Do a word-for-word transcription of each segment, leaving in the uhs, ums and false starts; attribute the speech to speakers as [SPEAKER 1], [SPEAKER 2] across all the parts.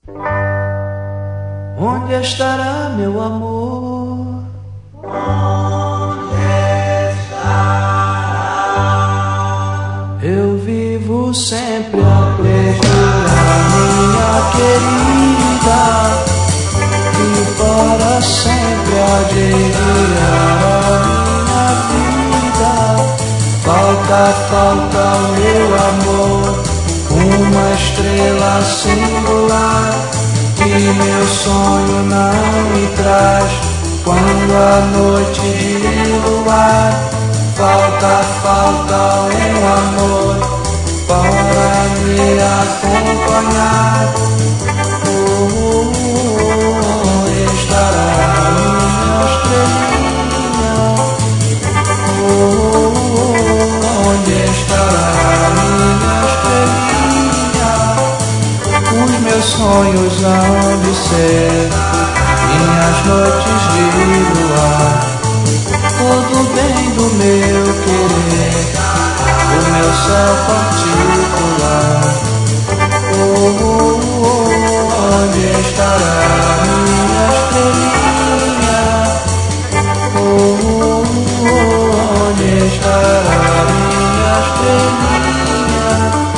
[SPEAKER 1] Onde estará meu amor?
[SPEAKER 2] Onde estará?
[SPEAKER 1] Eu vivo sempre a procurar minha querida, que para sempre há de guiar a minha vida. Falta, falta o meu amor, uma estrela singular, que meu sonho não me traz quando a noite de luar. Falta, falta o meu amor para me acompanhar. Oh, onde estará minha estrelinha? Oh, onde estará minha estrelinha? Os meus sonhos hão de ser minhas noites de luar. Todo bem do meu querer, o meu céu particular. Oh, oh, oh, onde estará minha estrelinha? Oh, oh, oh, onde estará minha estrelinha?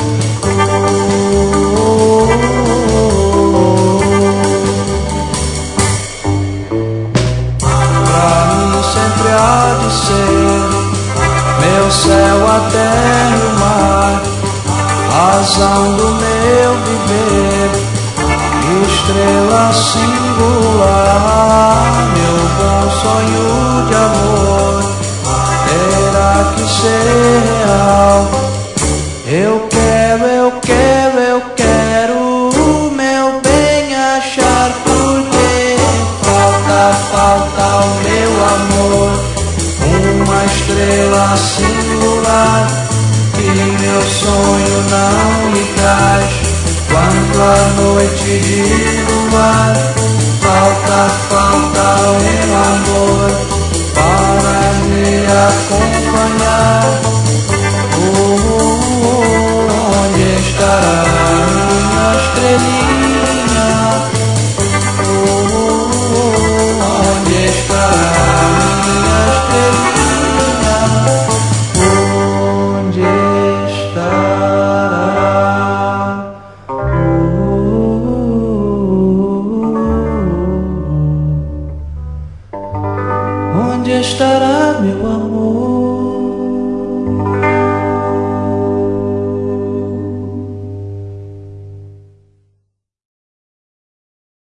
[SPEAKER 1] Sempre há de ser meu céu, a terra e o mar, razão do meu viver, estrela singular. Meu bom sonho de amor terá que ser real. Eu quero, eu quero, eu quero o meu bem achar, porque falta, falta o meu amor, uma estrela singular, que meu sonho não me traz quando a noite de luar. Falta, falta o meu amor para me acompanhar. Oh, oh, oh, onde estará minha estrelinha? Oh, oh, oh, onde estará minha estrelinha? Onde estará? Oh, oh, oh, onde estará meu amor?